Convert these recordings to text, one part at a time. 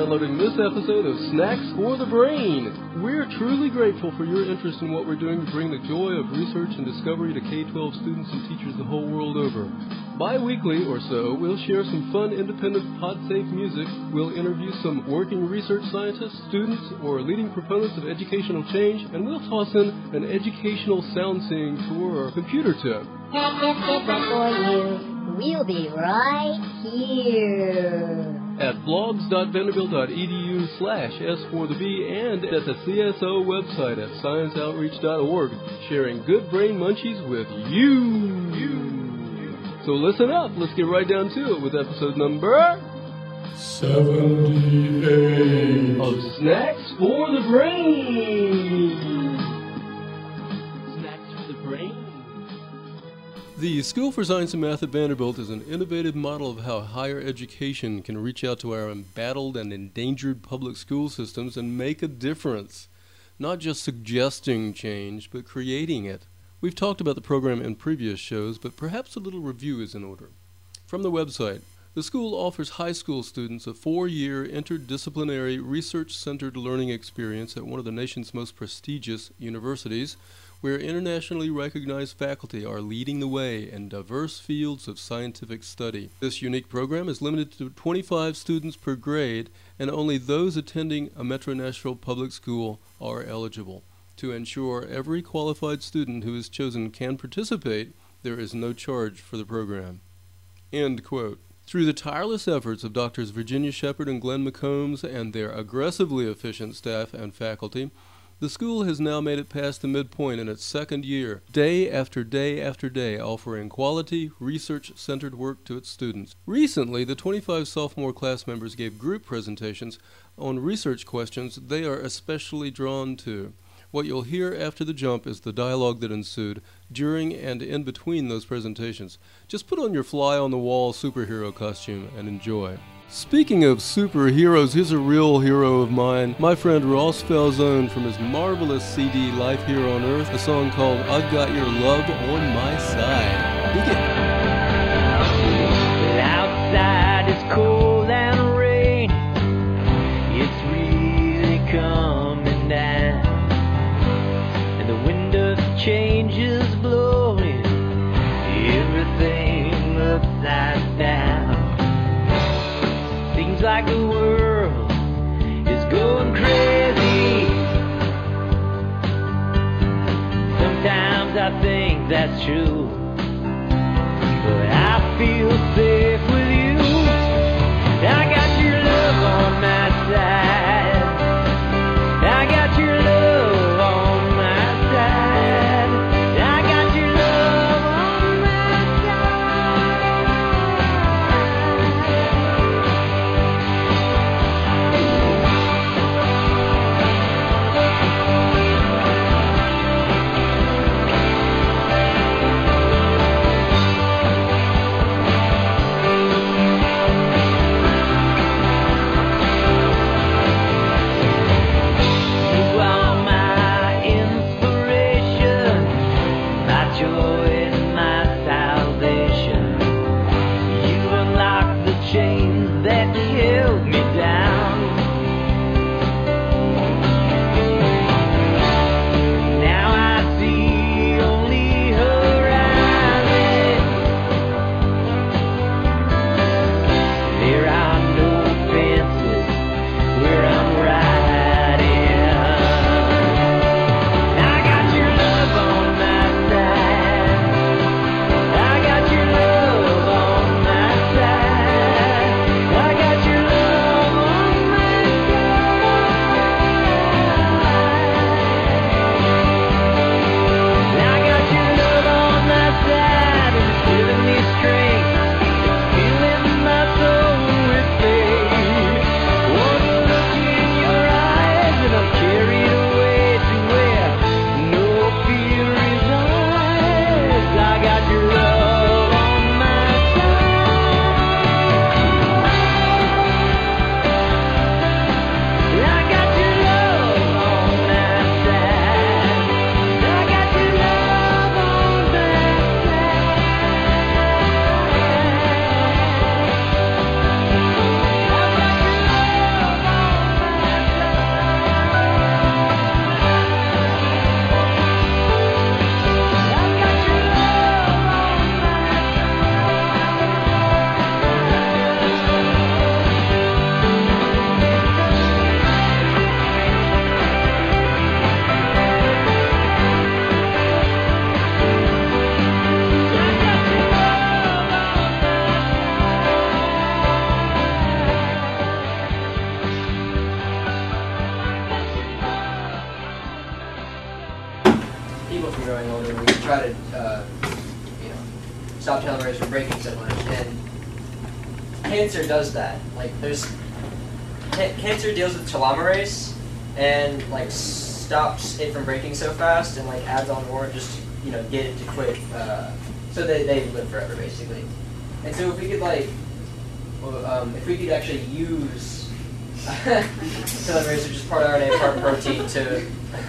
downloading this episode of Snacks for the Brain. We're truly grateful for your interest in what we're doing to bring the joy of research and discovery to K-12 students and teachers the whole world over. Bi-weekly or so, we'll share some fun, independent, pod-safe music. We'll interview some working research scientists, students, or leading proponents of educational change, and we'll toss in an educational sound-seeing tour or computer tip. For you. We'll be right here. At blogs.vanderbilt.edu/S4TheB and at the CSO website at scienceoutreach.org, sharing good brain munchies with you. So listen up. Let's get right down to it with episode number 78 of Snacks for the Brain. Snacks for the Brain. The School for Science and Math at Vanderbilt is an innovative model of how higher education can reach out to our embattled and endangered public school systems and make a difference. Not just suggesting change, but creating it. We've talked about the program in previous shows, but perhaps a little review is in order. From the website, the school offers high school students a 4-year interdisciplinary research-centered learning experience at one of the nation's most prestigious universities, where internationally recognized faculty are leading the way in diverse fields of scientific study. This unique program is limited to 25 students per grade, and only those attending a Metro Nashville public school are eligible. To ensure every qualified student who is chosen can participate, there is no charge for the program. End quote. Through the tireless efforts of Drs. Virginia Shepard and Glenn McCombs and their aggressively efficient staff and faculty, the school has now made it past the midpoint in its second year, day after day after day, offering quality, research-centered work to its students. Recently, the 25 sophomore class members gave group presentations on research questions they are especially drawn to. What you'll hear after the jump is the dialogue that ensued during and in between those presentations. Just put on your fly-on-the-wall superhero costume and enjoy. Speaking of superheroes, here's a real hero of mine, my friend Ross Falzone from his marvelous CD Life Here on Earth, a song called I've Got Your Love on My Side. Begin. Outside it's cold and rain, it's really coming down, and the wind of change is blowing everything upside down. Seems like the world is going crazy. Sometimes I think that's true, but I feel safe with you. I got your love on my side. I got your love on my side. I got your love on my side. people from growing older, we try to, you know, stop telomeres from breaking so much. And cancer does that. Like, cancer deals with telomerase and like stops it from breaking so fast and like adds on more just to, you know, get it to quit. So they live forever basically. And so if we could like, if we could actually use telomerase, which is part RNA, part protein, to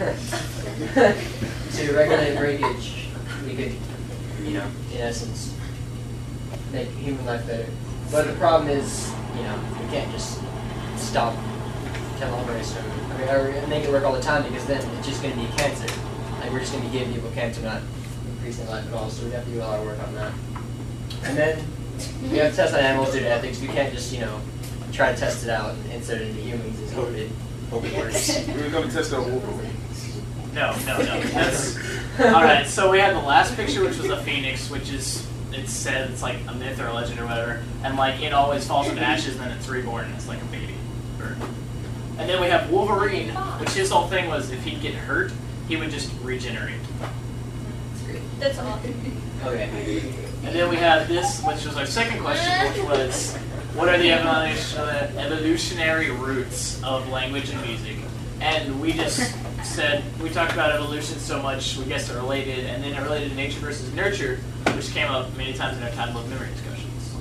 to regulate breakage, we could, you know, in essence, make human life better. But the problem is, you know, we can't just stop telomerase from, or make it work all the time, because then it's just going to be cancer. Like, we're just going to be giving people cancer, not increasing life at all. So we have to do a lot of work on that. And then we have to test on animals due to ethics. We can't just, you know, try to test it out and insert it into humans and hope it works. We're going to test out Wolverine. No. That's all right. So we had the last picture, which was a phoenix, which is, it's said it's like a myth or a legend or whatever, and like it always falls into ashes and then it's reborn and it's like a baby bird. And then we have Wolverine, which his whole thing was if he'd get hurt, he would just regenerate. That's great. That's awesome. Okay. And then we have this, which was our second question, which was, what are the evolutionary roots of language and music? And we just said, we talked about evolution so much, we guessed it related, and then it related to nature versus nurture, which came up many times in our time of memory discussions.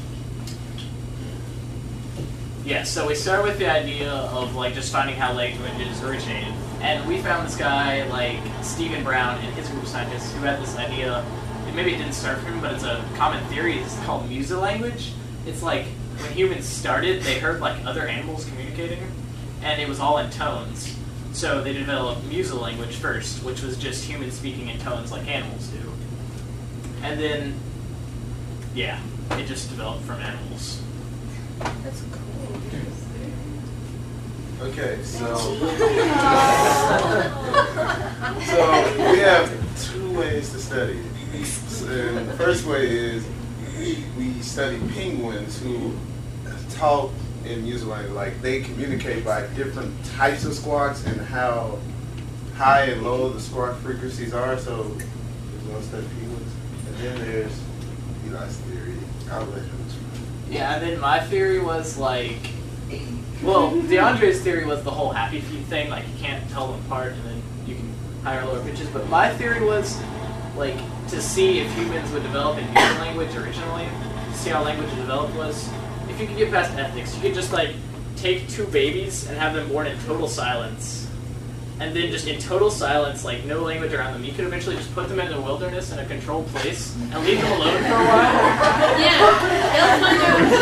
Yeah, so we started with the idea of like just finding how languages originated. And we found this guy, like Stephen Brown and his group of scientists, who had this idea, and maybe it didn't start from him, but it's a common theory, it's called musilanguage. It's like when humans started, they heard like other animals communicating, and it was all in tones. So they developed musilanguage first, which was just humans speaking in tones like animals do. And then, yeah, it just developed from animals. That's cool. Okay, so we have two ways to study. And the first way is we study penguins who talk in music language, like they communicate by different types of squawks and how high and low the squawk frequencies are. So there's one study penguins, and then there's Eli's theory. I'll let him explain. Yeah, and then my theory was like, well, DeAndre's theory was the whole happy feet thing, like you can't tell them apart and then you can higher or lower pitches. But my theory was like to see if humans would develop in human language originally, to see how language developed was. If you could get past ethics, you could just like take two babies and have them born in total silence. And then just in total silence, like no language around them, you could eventually just put them in the wilderness in a controlled place and leave them alone for a while. Yeah, they'll find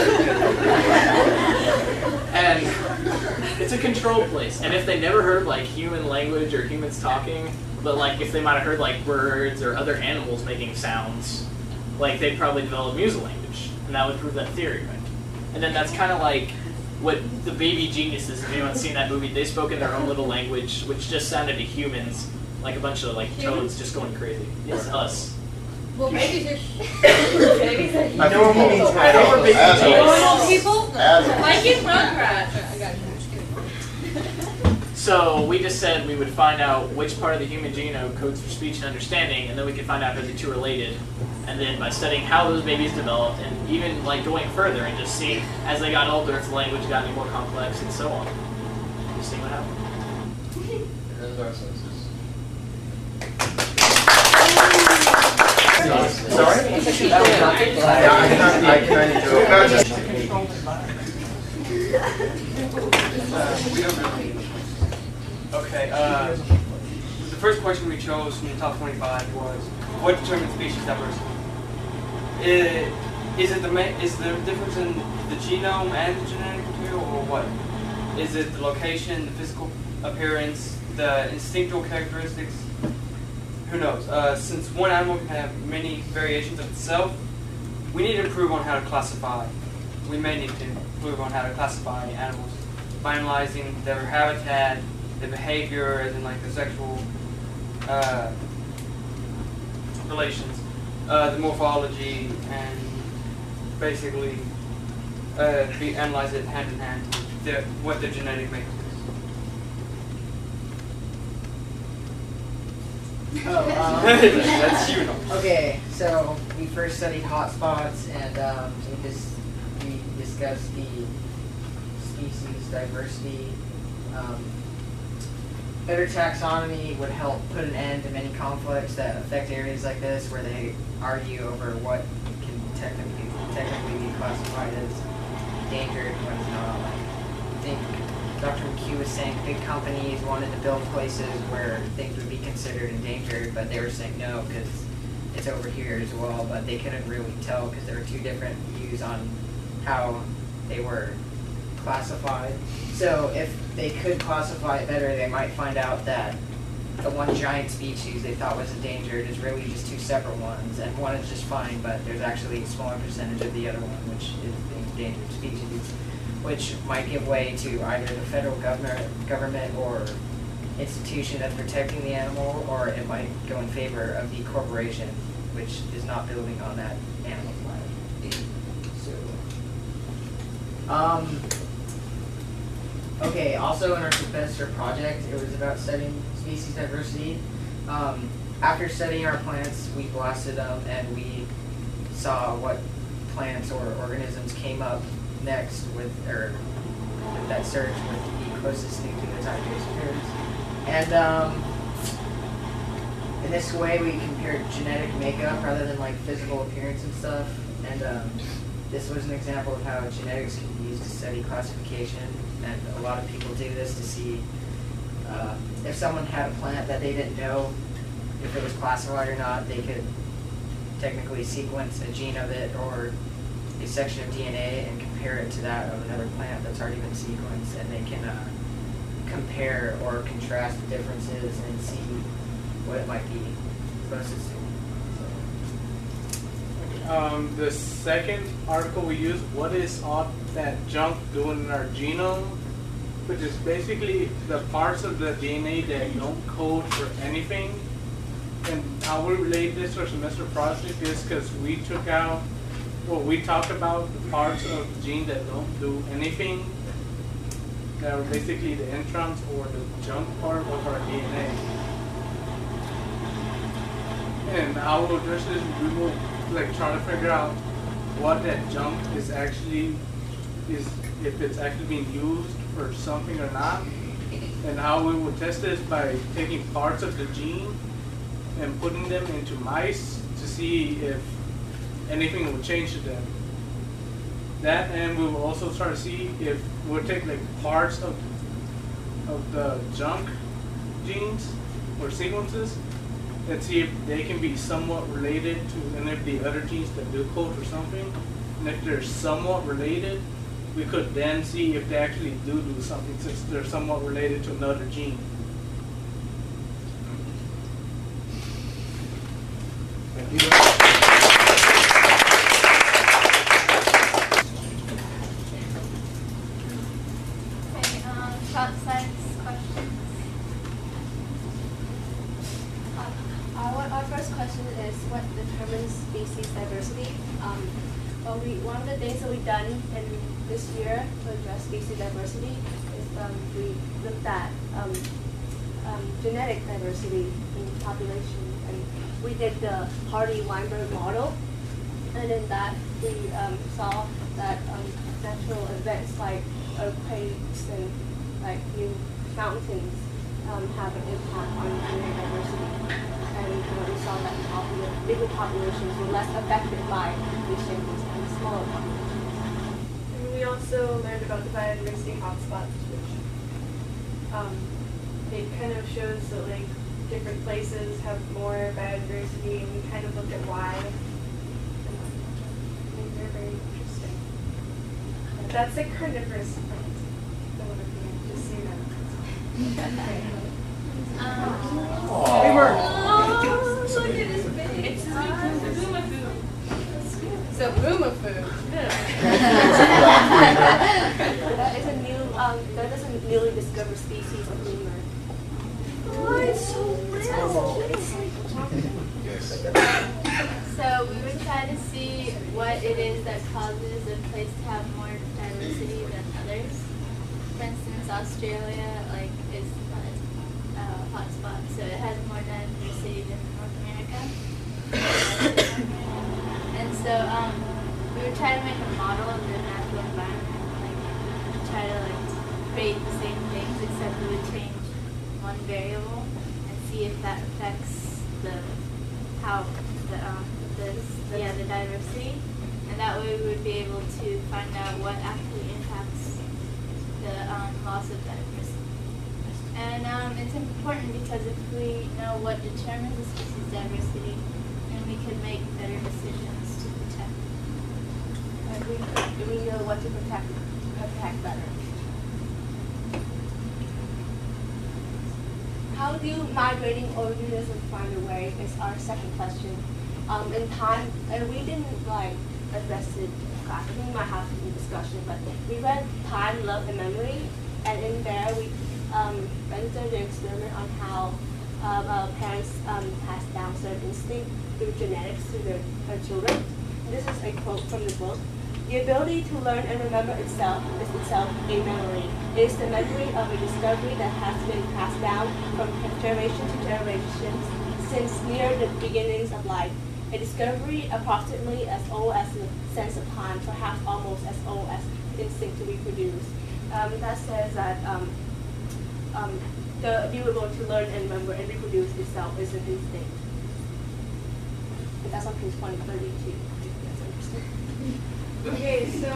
And it's a controlled place. And if they never heard like human language or humans talking, but like if they might have heard like birds or other animals making sounds, like they'd probably develop musilanguage. And that would prove that theory, right? And then that's kind of like what the Baby Geniuses, if anyone's seen that movie, they spoke in their own little language, which just sounded to humans like a bunch of like toads just going crazy. Yes, us. Well, babies are babies are Normal people. Mikey's Rugrats. I got you. So we just said we would find out which part of the human genome codes for speech and understanding, and then we could find out how the two are related. And then by studying how those babies developed, and even like going further and just seeing as they got older if the language got any more complex and so on. Just seeing what happened. Those are our sources. Sorry? Okay, the first question we chose from the top 25 was, what determines species diversity? Is there a difference in the genome and the genetic material, or what? Is it the location, the physical appearance, the instinctual characteristics? Who knows? Since one animal can have many variations of itself, we need to improve on how to classify. We may need to improve on how to classify animals by analyzing their habitat, the behavior, as in like the sexual relations, the morphology, and basically analyze it hand in hand with what their genetic makeup is. That's juvenile. Okay, so we first studied hotspots, and we discussed the species diversity. Better taxonomy would help put an end to many conflicts that affect areas like this, where they argue over what can technically be classified as endangered and what is not. Like, I think Dr. McHugh was saying big companies wanted to build places where things would be considered endangered, but they were saying no because it's over here as well. But they couldn't really tell because there were two different views on how they were classified. So if they could classify it better, they might find out that the one giant species they thought was endangered is really just two separate ones, and one is just fine, but there's actually a smaller percentage of the other one, which is the endangered species, which might give way to either the federal government or institution that's protecting the animal, or it might go in favor of the corporation, which is not building on that animal's life. So, okay, also in our semester project, it was about studying species diversity. After studying our plants, we blasted them and we saw what plants or organisms came up next with that search with the closest nucleotide pairs. And in this way, we compared genetic makeup rather than like physical appearance and stuff. And this was an example of how genetics can be used to study classification. And a lot of people do this to see if someone had a plant that they didn't know if it was classified or not. They could technically sequence a gene of it or a section of DNA and compare it to that of another plant that's already been sequenced, and they can compare or contrast the differences and see what it might be closest to. The second article we used, what is all that junk doing in our genome, which is basically the parts of the DNA that don't code for anything. And how we relate this to our semester project is because we took out, well, we talked about the parts of the gene that don't do anything, that are basically the introns or the junk part of our DNA. And how we'll address this, we will try to figure out what that junk is actually, if it's actually being used for something or not. And how we will test this by taking parts of the gene and putting them into mice to see if anything will change to them. That, and we will also try to see if we'll take parts of the junk genes or sequences and see if they can be somewhat related to any of the other genes that do code for something. And if they're somewhat related, we could then see if they actually do something since they're somewhat related to another gene. Thank you. Child science questions. Our first question is what determines species diversity? One of the things that we've done in this year to address species diversity is we looked at genetic diversity in population, and we did the Hardy-Weinberg model, and in that we saw that natural events like earthquakes and new mountains have an impact on genetic diversity. And we saw that bigger populations were less affected by these changes than smaller populations. And we also learned about the biodiversity hotspots, which it kind of shows that different places have more biodiversity, and we kind of looked at why. And I think they're very interesting. And that's a carnivorous plant. The one at the end, just so you know. Look at his face. It's Zoomafoo. So Zoomafoo. That is a newly discovered species of lemur. Oh, it's so real. So we were trying to see what it is that causes a place to have more diversity than others. For instance, Australia is hotspot, so it has more diversity than North America. And so we were trying to make a model of the natural environment, like try to like create the same things except we would change one variable and see if that affects the diversity, and that way we would be able to find out what actually impacts the loss of diversity. And it's important because if we know what determines the species diversity, then we could make better decisions to protect. And we know what to protect better. How do migrating organisms find their way is our second question. In time, and we didn't address it in class. I think we might have some discussion, but we read Time, Love, and Memory, and in there we went through the experiment on how parents pass down certain instincts through genetics to their children. This is a quote from the book. The ability to learn and remember itself is itself a memory. It is the memory of a discovery that has been passed down from generation to generation since near the beginnings of life. A discovery approximately as old as the sense of time, perhaps almost as old as the instinct to reproduce. That says that the ability to learn and remember and reproduce itself is an instinct. And that's on page 132. Okay, so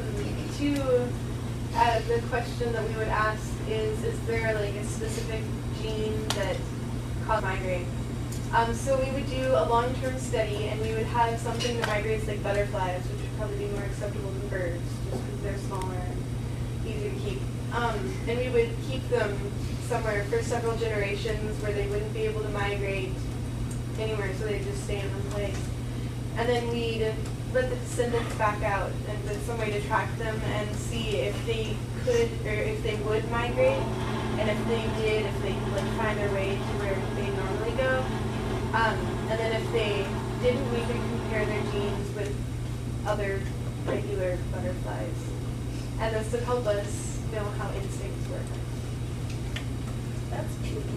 the question that we would ask is there like a specific gene that causes migraine? So we would do a long-term study, and we would have something that migrates like butterflies, which would probably be more acceptable than birds, just because they're smaller and easier to keep. And we would keep them somewhere for several generations where they wouldn't be able to migrate anywhere, so they'd just stay in one place. And then we'd let the descendants back out and with some way to track them and see if they could or if they would migrate, and if they did, if they could like find their way to where they normally go. And then if they didn't, we could compare their genes with other regular butterflies. And this would help us know how instincts work. That's true.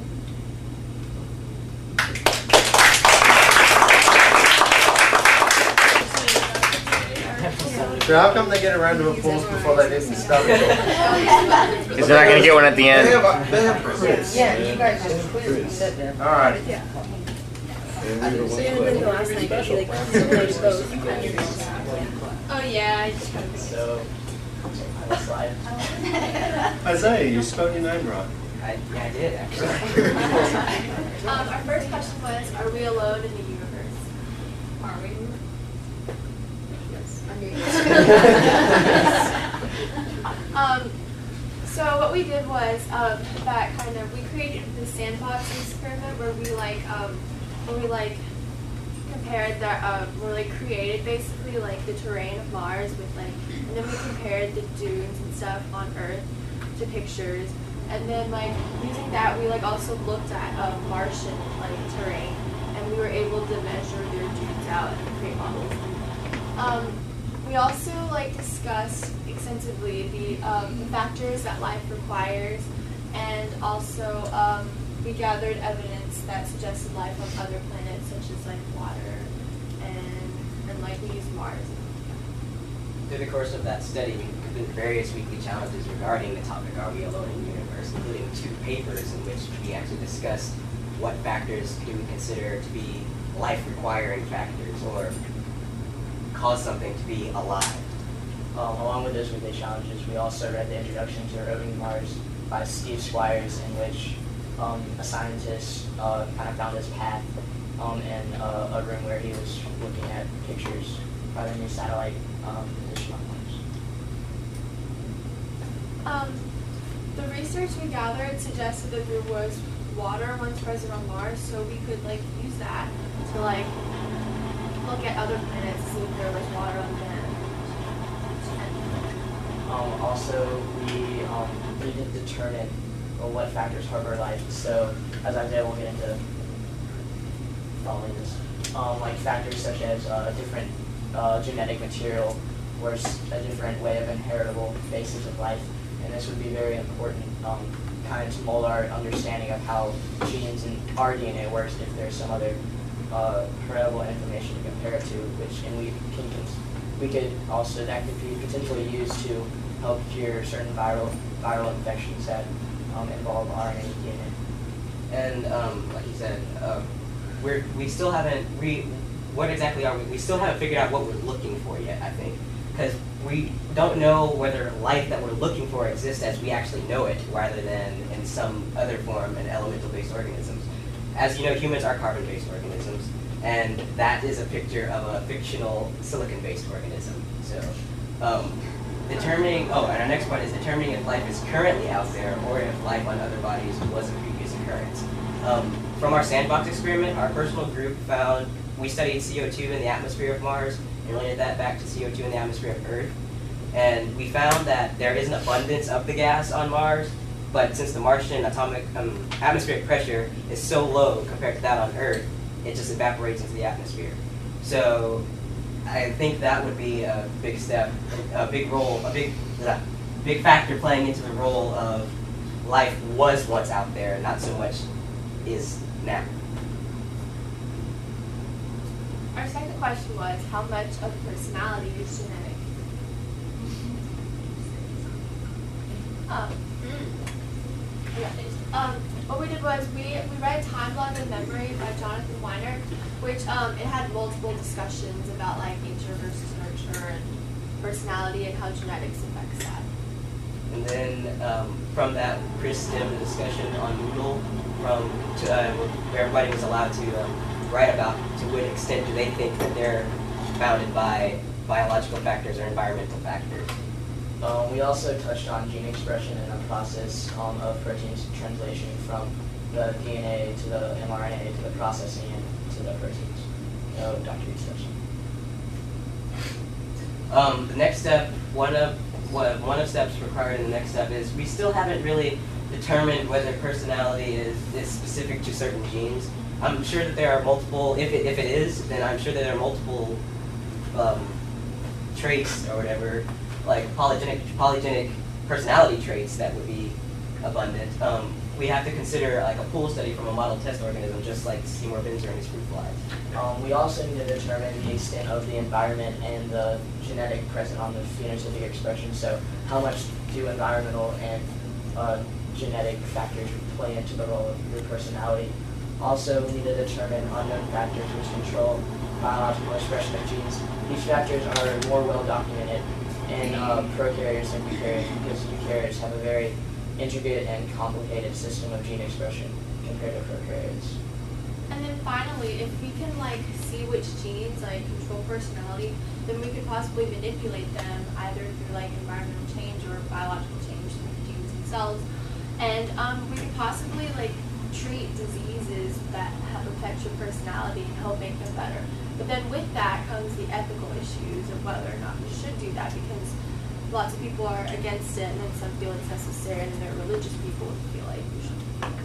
So how come they get a round of applause before they even start? Because they're not going to get one at the end. They have quiz. Yeah, you guys just quiz. All right. Yeah. So you didn't think the last night that you like simulated those on your notes. Oh yeah, I just kind of So, slide. Isaiah, you spelled your name right. Yeah, I did actually. Our first question was, are we alone in the universe? Are we? So what we did was we created the sandbox experiment where we compared created basically like the terrain of Mars with and then we compared the dunes and stuff on Earth to pictures, and then using that we also looked at Martian terrain, and we were able to measure their dunes out and create models. We also discussed extensively the factors that life requires, and also we gathered evidence that suggested life on other planets such as water, and we used Mars. Through the course of that study, we completed various weekly challenges regarding the topic, are we alone in the universe, including 2 papers in which we actually discussed what factors do we consider to be life-requiring factors or cause something to be alive. Along with those weekly challenges, we also read the Introduction to Roving Mars by Steve Squires, in which a scientist kind of found his path in a room where he was looking at pictures by the new satellite position on Mars. The research we gathered suggested that there was water once present on Mars, so we could use that to look at other planets to see if there was water on them. Also, we didn't determine what factors harbor life. So, as Isaiah will get into following this, factors such as a different genetic material or a different way of inheritable basis of life, and this would be very important kind of to mold our understanding of how genes and our DNA works if there's some other heritable information to compare it to, that could be potentially used to help cure certain viral infections that involve RNA and DNA. And like you said, we still haven't what exactly are we? We still haven't figured out what we're looking for yet, I think, because we don't know whether life that we're looking for exists as we actually know it, rather than in some other form in elemental-based organisms. As you know, humans are carbon-based organisms, and that is a picture of a fictional silicon-based organism. So, and our next point is determining if life is currently out there or if life on other bodies was a previous occurrence. From our sandbox experiment, our personal group found, we studied CO2 in the atmosphere of Mars and related that back to CO2 in the atmosphere of Earth. And we found that there is an abundance of the gas on Mars, but since the Martian atmospheric pressure is so low compared to that on Earth, it just evaporates into the atmosphere. So I think that would be a big step, a big factor playing into the role of life was once out there, not so much is now. Our second question was, how much of personality is genetic? What we did was we read Time, Love, and Memory by Jonathan Weiner, which it had multiple discussions about like nature versus nurture and personality and how genetics affects that. And then from that, Chris stemmed a discussion on Moodle, where everybody was allowed to write about to what extent do they think that they're bounded by biological factors or environmental factors. We also touched on gene expression and the process of protein translation from the DNA to the mRNA to the processing and to the proteins. Dr. Reed's touched on. The next step, one of steps required in the next step is we still haven't really determined whether personality is specific to certain genes. I'm sure that there are multiple, if it is, then I'm sure that there are multiple traits or whatever, like polygenic personality traits that would be abundant. We have to consider like a pool study from a model test organism, just like Seymour Binzer and his fruit flies. We also need to determine the extent of the environment and the genetic present on the phenotypic expression. So how much do environmental and genetic factors play into the role of your personality? Also, we need to determine unknown factors which control biological expression of genes. These factors are more well documented in prokaryotes than eukaryotes because eukaryotes have a very intricate and complicated system of gene expression compared to prokaryotes. And then finally, if we can like see which genes like control personality, then we could possibly manipulate them either through like environmental change or biological change through the genes themselves. And we could possibly like treat diseases that have affect your personality and help make them better. But then with that comes the ethical issues of whether or not we should do that, because lots of people are against it and then some feel it's necessary, and then there are religious people who feel like we should.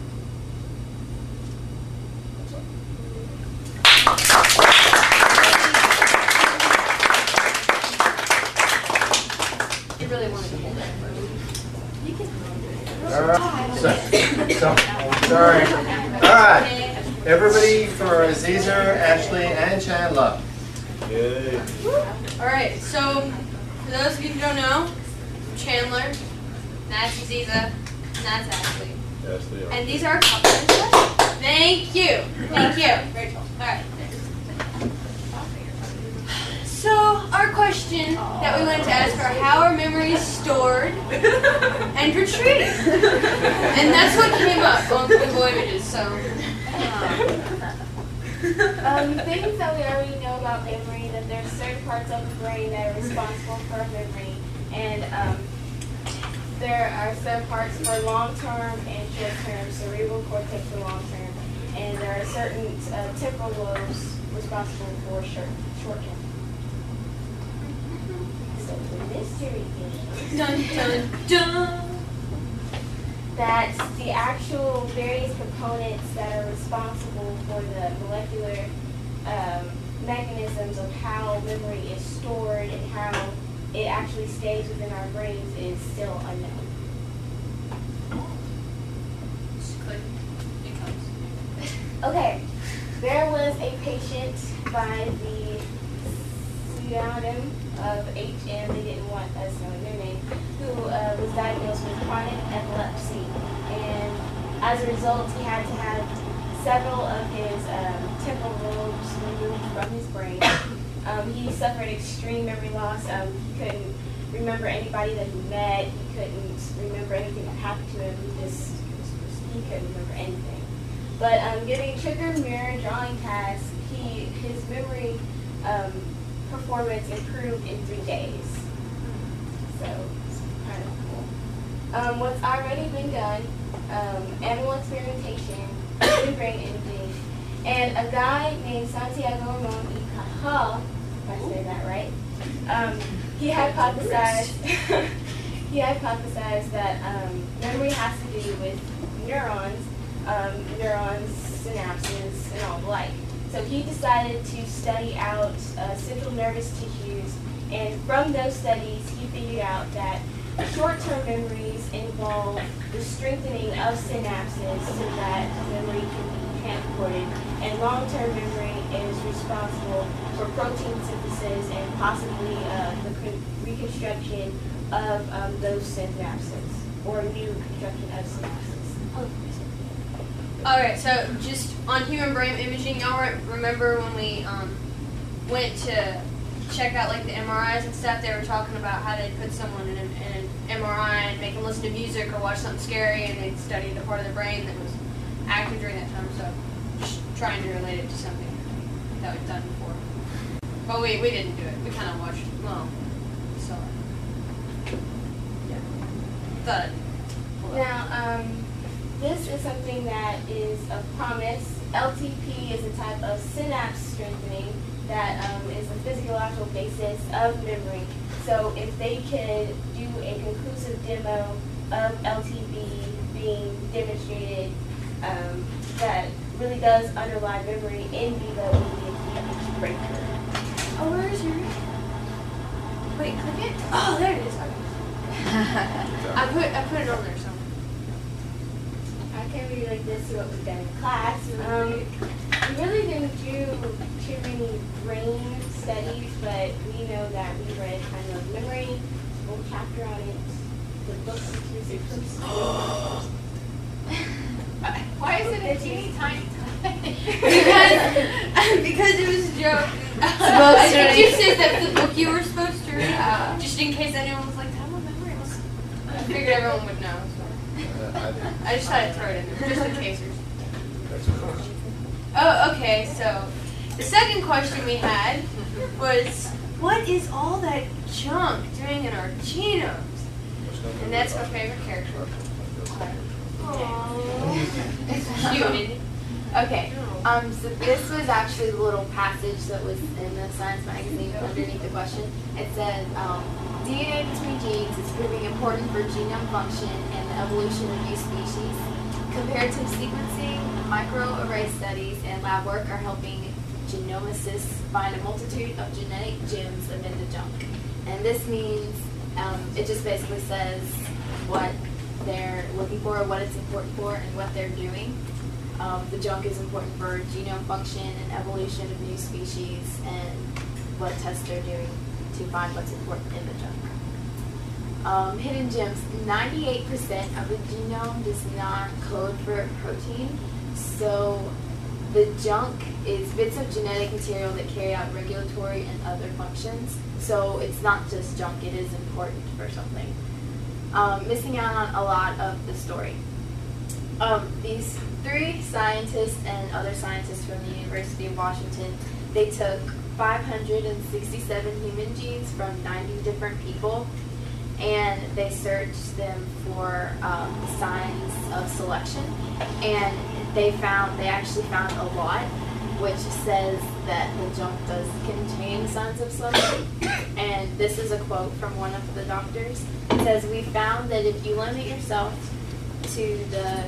You really want to hold that for me? You can hold it. Sorry. All right. Everybody for Aziza, Ashley, and Chandler. Good. Alright, so for those of you who don't know, Chandler, that's Aziza, and that's Ashley. Yes, they are. And these are our compliments. Thank you. Thank you, Rachel. Alright. So, our question that we wanted to ask are, how are memories stored and retrieved? And that's what came up on Google Images, so... Things that we already know about memory, that there's certain parts of the brain that are responsible for memory, and there are certain parts for long-term and short-term, cerebral cortex for long-term, and there are certain temporal lobes responsible for short-term. So the mystery is dun dun dun. That's the actual various components that are responsible for the molecular mechanisms of how memory is stored and how it actually stays within our brains is still unknown. Okay, there was a patient by the pseudonym of HM, they didn't want us knowing their name, who was diagnosed with chronic epilepsy. And as a result, he had to have several of his temporal lobes removed from his brain. He suffered extreme memory loss. He couldn't remember anybody that he met. He couldn't remember anything that happened to him. He couldn't remember anything. But giving trigger mirror drawing tasks, his memory performance improved in 3 days. So it's kind of cool. What's already been done, animal experimentation, human brain imaging, and a guy named Santiago Ramon y Cajal, if I say that right, he hypothesized that memory has to do with neurons, synapses, and all the like. So he decided to study out central nervous tissues, and from those studies, he figured out that short-term memories involve the strengthening of synapses so that memory can be transported, and long-term memory is responsible for protein synthesis and possibly the reconstruction of those synapses, or new construction of synapses. Alright, so just on human brain imaging, y'all remember when we went to check out like the MRIs and stuff, they were talking about how they'd put someone in an MRI and make them listen to music or watch something scary, and they'd study the part of the brain that was active during that time, so just trying to relate it to something that was done before. But we didn't do it. We kind of watched, well, we saw it. Yeah. Thought it. Now, this is something that is of promise. LTP is a type of synapse strengthening that is the physiological basis of memory. So if they could do a conclusive demo of LTP being demonstrated that really does underlie memory in vivo, it would be a huge breakthrough. Oh, where is your... Wait, click it? Oh, there it is. Okay. I put it on there somewhere. I can't really like this to what we've done in class. We really didn't do too many brain studies, but we know that we read kind of memory, a whole chapter on it, the books and Why is it a teeny tiny because it was a joke. Did you say that's the book you were supposed to read? Just in case anyone was like, I don't remember. I figured everyone would know. I just thought I'd throw it in there, just in case. Oh, okay, so the second question we had was, what is all that junk doing in our genomes? And that's my favorite character. It's cute. Okay, so this was actually the little passage that was in the Science magazine underneath the question. It said, DNA between genes is proving important for genome function and the evolution of new species. Comparative sequencing, microarray studies, and lab work are helping genomicists find a multitude of genetic gems amid the junk. And this means, it just basically says what they're looking for, what it's important for, and what they're doing. The junk is important for genome function and evolution of new species, and what tests they're doing to find what's important in the junk. Hidden gems. 98% of the genome does not code for a protein, so the junk is bits of genetic material that carry out regulatory and other functions. So it's not just junk, it is important for something. Missing out on a lot of the story. These 3 scientists and other scientists from the University of Washington, they took 567 human genes from 90 different people, and they searched them for signs of selection, and they actually found a lot, which says that the junk does contain signs of selection. And this is a quote from one of the doctors. It says, "We found that if you limit yourself to the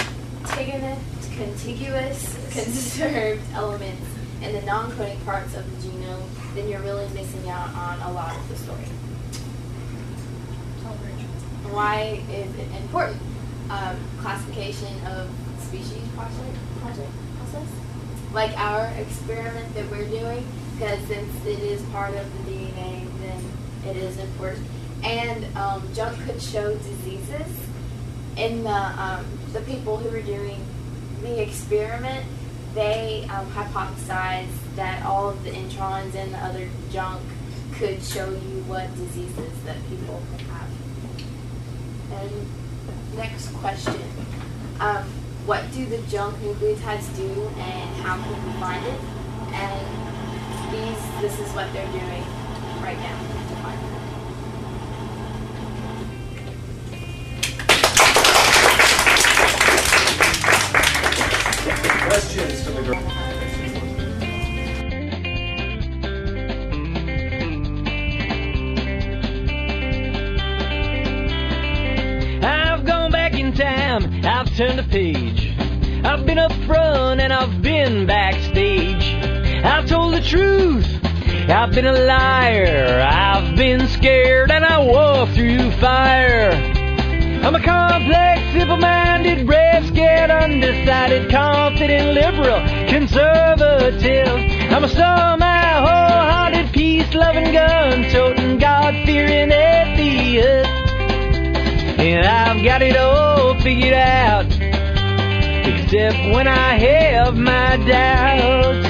contiguous conserved elements and the non-coding parts of the genome, then you're really missing out on a lot of the story." Why is it important? classification of species process, like our experiment that we're doing, because since it is part of the DNA, then it is important. And junk could show diseases. In the people who were doing the experiment, they hypothesized that all of the introns and the other junk could show you what diseases that people could have. And next question. What do the junk nucleotides do and how can we find it? And this is what they're doing right now to find it. Questions from the group? I've gone back in time, I've turned the page. I've been up front and I've been backstage. I've told the truth, I've been a liar. I've been scared and I walk through fire. I'm a complex, simple-minded, brave, scared, undecided, confident, liberal, conservative. I'm a somehow wholehearted, peace-loving, gun-toting, God-fearing atheist. And I've got it all figured out, except when I have my doubts.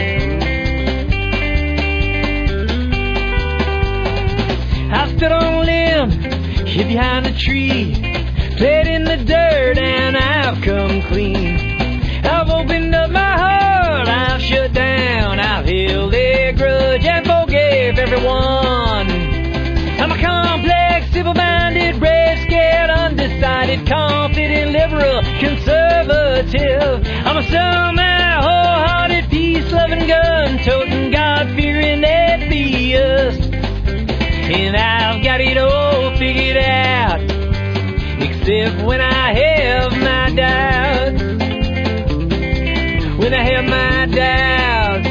I stood on a limb, hid behind a tree, played in the dirt and I've come clean. I've opened up my heart, I've shut down, I've held a grudge and forgave everyone. I'm a complex, simple-minded, brave, scared, undecided, confident, liberal, conservative. I'm a somehow wholehearted, peace-loving, gun-toting, God-fearing atheist. And I've got it all figured out, except when I have my doubts. When I have my doubts.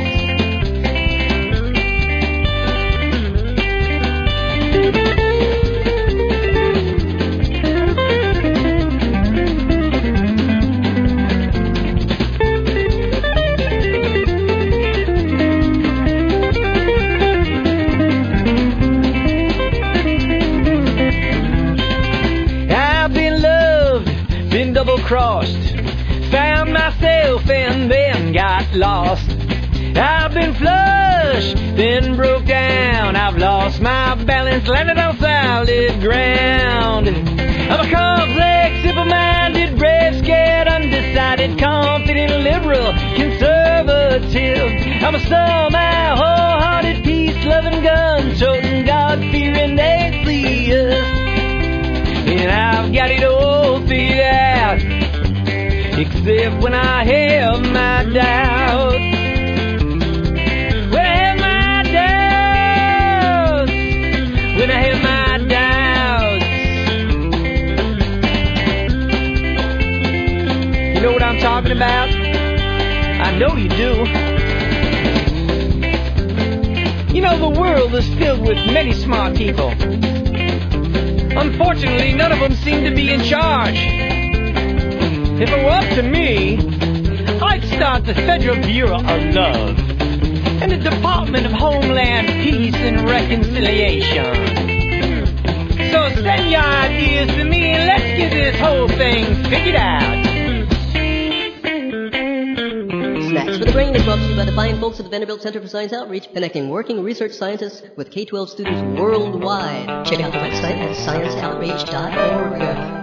Double-crossed, found myself and then got lost. I've been flushed, then broke down. I've lost my balance, landed on solid ground. I'm a complex, simple-minded, brave, scared, undecided, confident, liberal, conservative. I'm a somehow wholehearted, peace-loving, gun-toting, God-fearing atheist. And I've got it all figured out, except when I have my doubts. When I have my doubts. When I have my doubts. You know what I'm talking about? I know you do. You know, the world is filled with many smart people. Unfortunately, none of them seem to be in charge. If it were up to me, I'd start the Federal Bureau of Love and the Department of Homeland Peace and Reconciliation. So send your ideas to me and let's get this whole thing figured out. Snacks for the Brain is brought to you by the fine folks at the Vanderbilt Center for Science Outreach, connecting working research scientists with K-12 students worldwide. Check out the website at scienceoutreach.org.